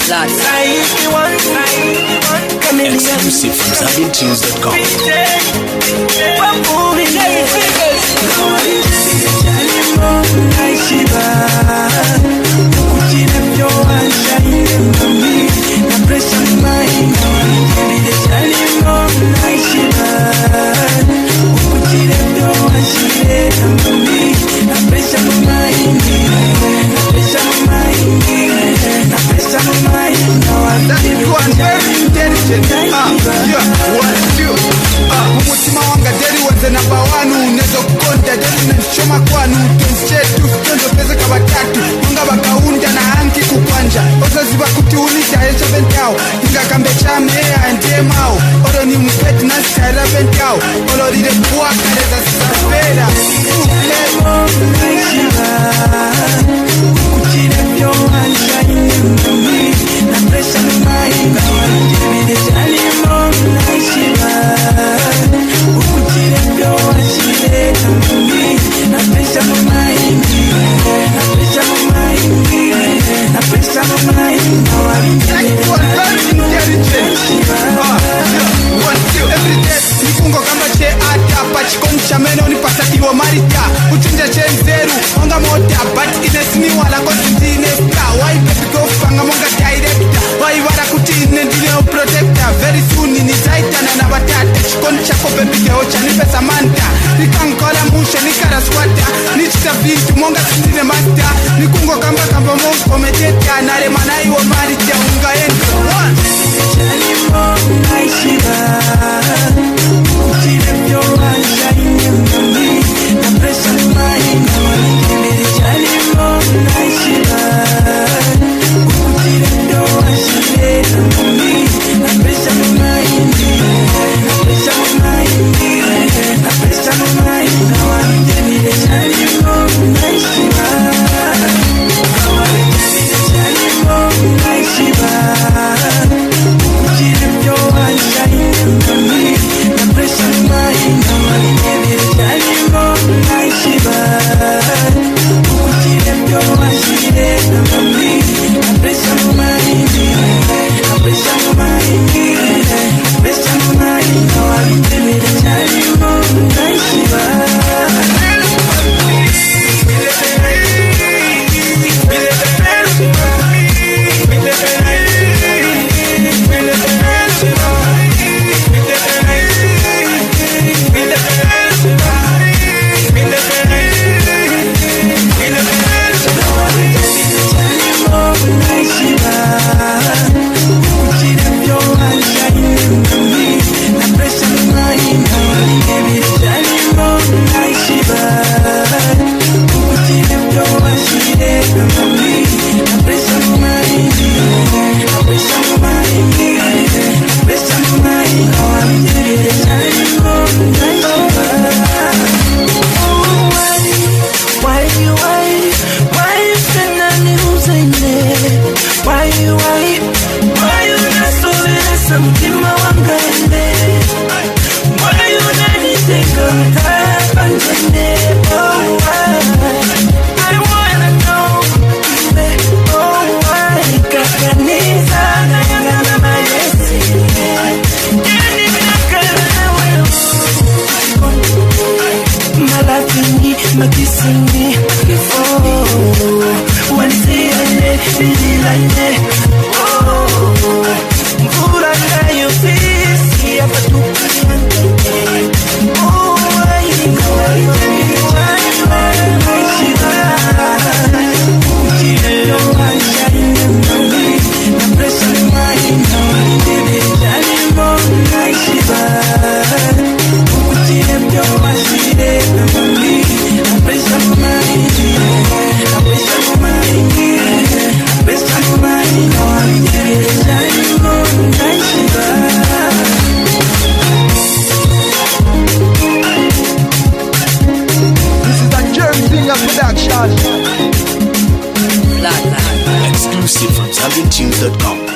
Exclusive from ZambianTunes.com. Umutima wanga deri wenze namba wanu nezo kukonda deri nenshoma kwanu tensetu skendo peze kabatatu Munga bakaunda na hanki kukwanja Ozo ziba kutiunisha hesha bentao Tinga kambe chame hea ndiye mao Oro ni mpeti na style bentao Olo lide kuwa kareza sisapera Kukuchile vyo hansha ine mami Na presha mumai na wanjibide chalimo naishiba Kukuchile vyo hashile na mami Na presha mumai Na presha mumai Na presha mumai Na wanjibide Nikungo kamba che ata pachikoni chameno ni pasatiwo marita Uchinja che nzeru onga mota but inesini wala konzindine sta Why baby go fanga monga director Why wara kutine ndine protector Very soon ni zaitana na batata Chikoni chako baby geo chani pesa manta Nikankola mushe nikara squata Nichita vintu monga sindine master Nikungo kamba mongo komedeta Nare manai wa marita unga endo Chalimo naishiba Kuchile vyo hanshaine mami Na presha mumai na wanjibide chalimo naishiba Kuchile vyo hashile na mami Na presha mumai Na presha mumai Na presha mumai Na wanjibide chalimo naishiba Na wanjibide chalimo naishiba Kuchile vyo hanshaine mami Na presha mumai Na wanjibide chalimo naishiba Kuchile vyo hashile na mami Na presha mumai Na presha mumai Na presha mumai Na wanjibide chalimo naishiba Makisini, oh, wanisiane, bililane, oh, mvura nayo sisi hapa tukutane, oh, Exclusive from ZambianTunes.com.